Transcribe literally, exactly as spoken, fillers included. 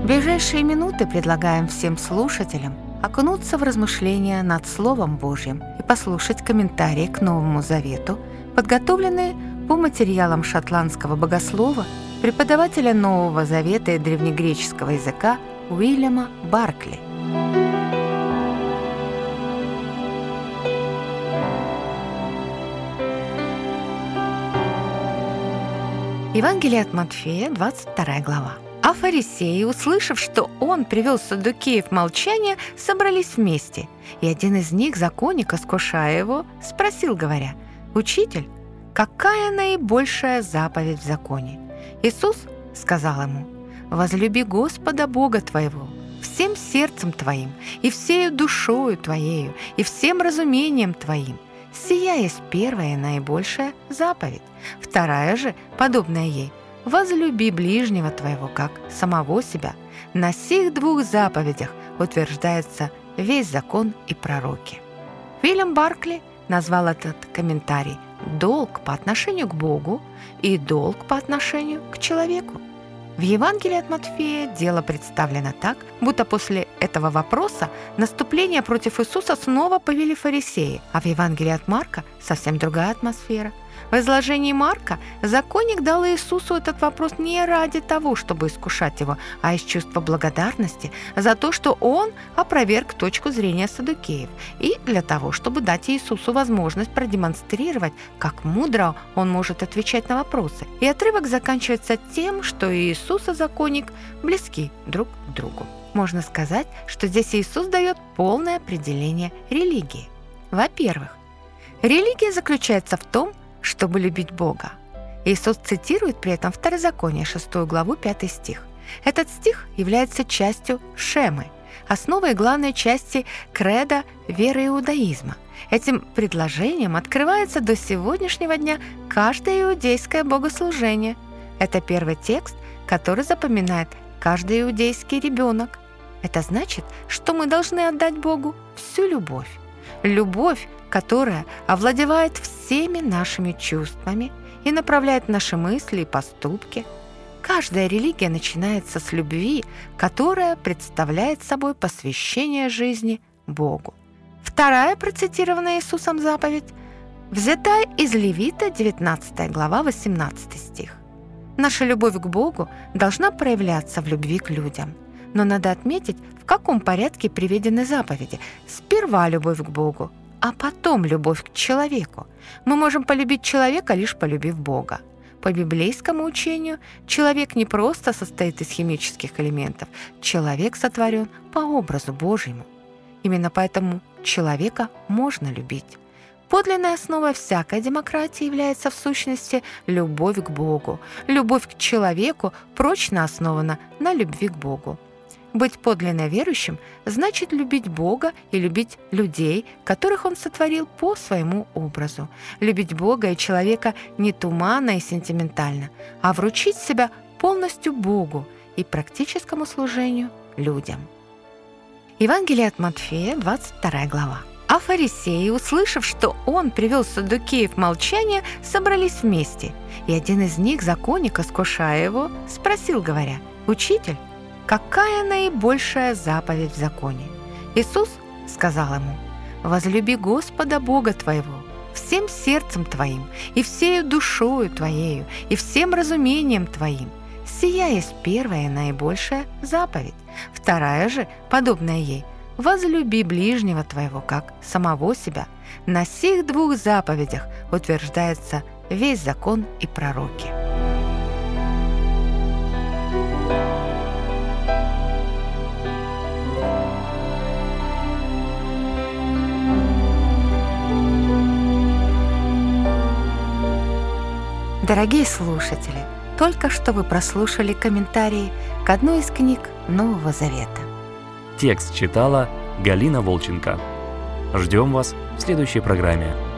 В ближайшие минуты предлагаем всем слушателям окунуться в размышления над Словом Божьим и послушать комментарии к Новому Завету, подготовленные по материалам шотландского богослова, преподавателя Нового Завета и древнегреческого языка Уильяма Баркли. Евангелие от Матфея, двадцать вторая глава. А фарисеи, услышав, что он привел саддукеев в молчание, собрались вместе. И один из них, законник, искушая его, спросил, говоря: «Учитель, какая наибольшая заповедь в законе?» Иисус сказал ему: «Возлюби Господа Бога твоего всем сердцем твоим, и всею душою твоею, и всем разумением твоим. Сия есть первая и наибольшая заповедь. Вторая же, подобная ей: возлюби ближнего твоего, как самого себя. На сих двух заповедях утверждается весь закон и пророки». Уильям Баркли назвал этот комментарий «долг по отношению к Богу» и «долг по отношению к человеку». В Евангелии от Матфея дело представлено так, будто после этого вопроса наступление против Иисуса снова повели фарисеи, а в Евангелии от Марка совсем другая атмосфера. В изложении Марка законник дал Иисусу этот вопрос не ради того, чтобы искушать его, а из чувства благодарности за то, что он опроверг точку зрения саддукеев, и для того, чтобы дать Иисусу возможность продемонстрировать, как мудро он может отвечать на вопросы. И отрывок заканчивается тем, что Иисус и законник близки друг к другу. Можно сказать, что здесь Иисус дает полное определение религии. Во-первых, религия заключается в том, чтобы любить Бога. Иисус цитирует при этом Второзаконие, шестую главу, пятый стих. Этот стих является частью шемы, основой главной части кредо веры иудаизма. Этим предложением открывается до сегодняшнего дня каждое иудейское богослужение. Это первый текст, который запоминает каждый иудейский ребенок. Это значит, что мы должны отдать Богу всю любовь. Любовь, которая овладевает всеми нашими чувствами и направляет наши мысли и поступки. Каждая религия начинается с любви, которая представляет собой посвящение жизни Богу. Вторая процитированная Иисусом заповедь взята из Левита, девятнадцатая глава, восемнадцатый стих. Наша любовь к Богу должна проявляться в любви к людям. Но надо отметить, в каком порядке приведены заповеди. Сперва любовь к Богу, а потом любовь к человеку. Мы можем полюбить человека, лишь полюбив Бога. По библейскому учению, человек не просто состоит из химических элементов. Человек сотворен по образу Божьему. Именно поэтому человека можно любить. Подлинной основой всякой демократии является в сущности любовь к Богу. Любовь к человеку прочно основана на любви к Богу. Быть подлинно верующим значит любить Бога и любить людей, которых Он сотворил по своему образу. Любить Бога и человека не туманно и сентиментально, а вручить себя полностью Богу и практическому служению людям. Евангелие от Матфея, двадцать вторая глава. А фарисеи, услышав, что он привел саддукеев в молчание, собрались вместе. И один из них, законник, искушая его, спросил, говоря: «Учитель, какая наибольшая заповедь в законе?» Иисус сказал ему: «Возлюби Господа Бога твоего всем сердцем твоим, и всею душою твоею, и всем разумением твоим. Сия есть первая и наибольшая заповедь. Вторая же, подобная ей: возлюби ближнего твоего, как самого себя. На сих двух заповедях утверждается весь закон и пророки». Дорогие слушатели, только что вы прослушали комментарии к одной из книг Нового Завета. Текст читала Галина Волченко. Ждем вас в следующей программе.